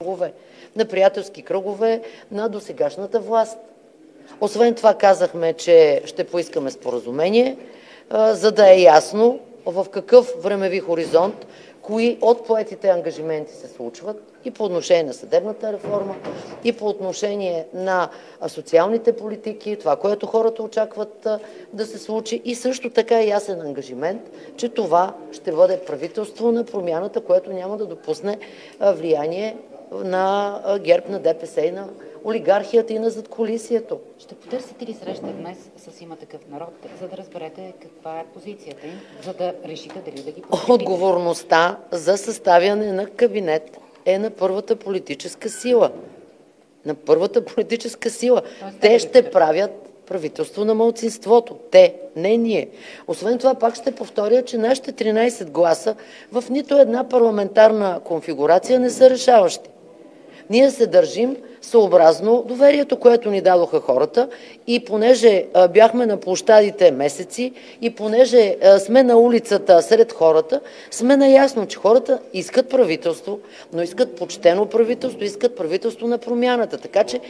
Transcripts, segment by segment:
кръгове, на приятелски кръгове на досегашната власт. Освен това казахме, че ще поискаме споразумение, за да е ясно в какъв времеви хоризонт кои от поетите ангажименти се случват и по отношение на съдебната реформа, и по отношение на социалните политики, това, което хората очакват да се случи, и също така ясен ангажимент, че това ще бъде правителство на промяната, което няма да допусне влияние на ГЕРБ, на ДПС и на олигархията и на задкулисието. Ще потърсите ли среща днес с Има такъв народ, за да разберете каква е позицията им, за да решите дали да ги подкрепите? Отговорността за съставяне на кабинет е на първата политическа сила. На първата политическа сила. Те ще правят правителство на малцинството. Те, не ние. Освен това, пак ще повторя, че нашите 13 гласа в нито една парламентарна конфигурация не са решаващи. Ние се държим съобразно доверието, което ни дадоха хората, и понеже бяхме на площадите месеци, и понеже сме на улицата сред хората, сме наясно, че хората искат правителство, но искат почтено правителство, искат правителство на промяната. Така че,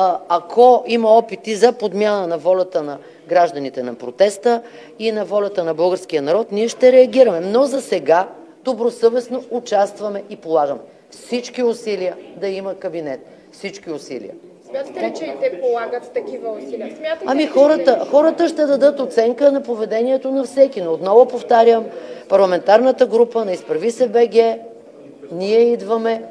ако има опити за подмяна на волята на гражданите на протеста и на волята на българския народ, ние ще реагираме. Но за сега добросъвестно участваме и полагаме всички усилия да има кабинет. Всички усилия. Смятате ли, че и те полагат такива усилия? Ами хората ще дадат оценка на поведението на всеки. Но отново повтарям, парламентарната група на Изправи се БГ, ние идваме,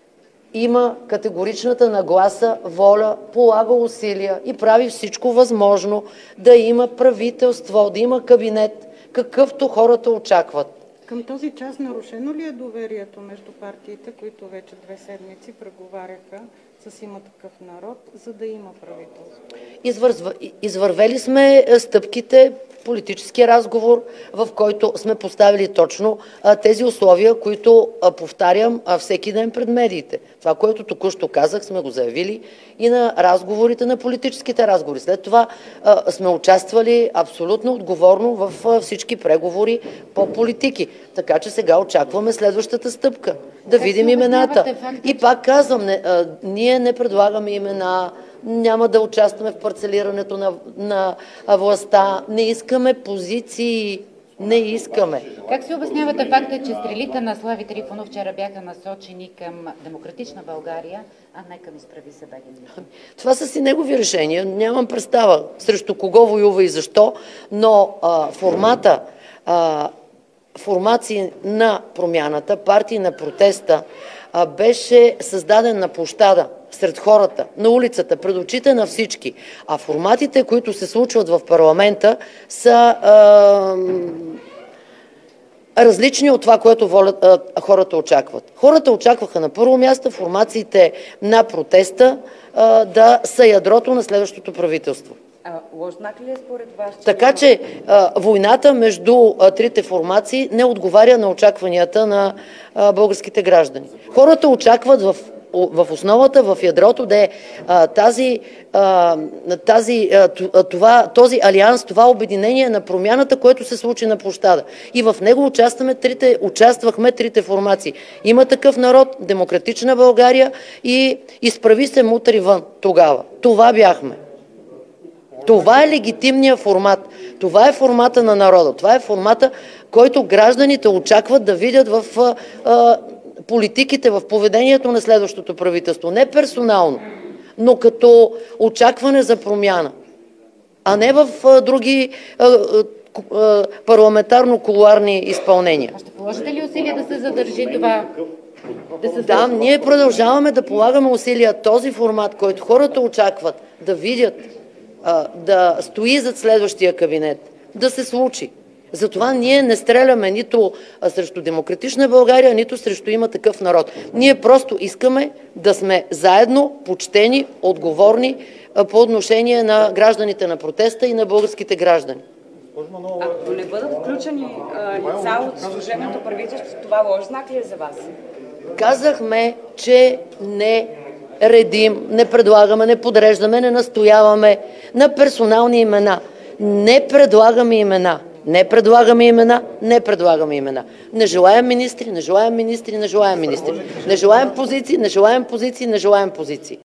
има категоричната нагласа, воля, полага усилия и прави всичко възможно да има правителство, да има кабинет, какъвто хората очакват. Към този час нарушено ли е доверието между партиите, които вече 2 седмици преговаряха с Има такъв народ, за да има правителство? Извървели сме стъпките, политическия разговор, в който сме поставили точно тези условия, които повтарям всеки ден пред медиите. Това, което току-що казах, сме го заявили и на разговорите, на политическите разговори. След това сме участвали абсолютно отговорно в всички преговори по политики. Така че сега очакваме следващата стъпка. Да видим имената. И пак казвам, ние не предлагаме имена, няма да участваме в парцелирането на властта, не искаме позиции, не искаме. Как си обяснявате факта, че стрелите на Слави Трифонов вчера бяха насочени към Демократична България, а не към Изправи се БГ? Това са си негови решения. Нямам представа срещу кого воюва и защо, но формации на промяната, партии на протеста беше създаден на площада, сред хората, на улицата, пред очите на всички. А форматите, които се случват в парламента, са различни от това, което хората очакват. Хората очакваха на първо място формациите на протеста да са ядрото на следващото правителство. Лош знак ли е според вас? Така че войната между трите формации не отговаря на очакванията на българските граждани. Хората очакват в основата, в ядрото да е този алианс, това обединение на промяната, което се случи на площада. И в него участвахме трите формации. Има такъв народ, Демократична България и Изправи се мутри вън тогава. Това бяхме. Това е легитимният формат. Това е формата на народа. Това е формата, който гражданите очакват да видят в политиките, в поведението на следващото правителство. Не персонално, но като очакване за промяна. А не в други парламентарно-кулуарни изпълнения. Ще положите ли усилия да се задържи това? Да, ние продължаваме да полагаме усилия този формат, който хората очакват да видят, да стои зад следващия кабинет, да се случи. Затова ние не стреляме нито срещу Демократична България, нито срещу Има такъв народ. Ние просто искаме да сме заедно, почтени, отговорни по отношение на гражданите на протеста и на българските граждани. Ако не бъдат включени лица от служебното правителство, това лош знак ли е за вас? Казахме, че не редим, не предлагаме, не подреждаме, не настояваме на персонални имена. Не предлагаме имена. Не предлагаме имена, не предлагаме имена. Не желаем министри, не желаем министри, не желаем министри. Не желаем позиции, не желаем позиции, не желаем позиции.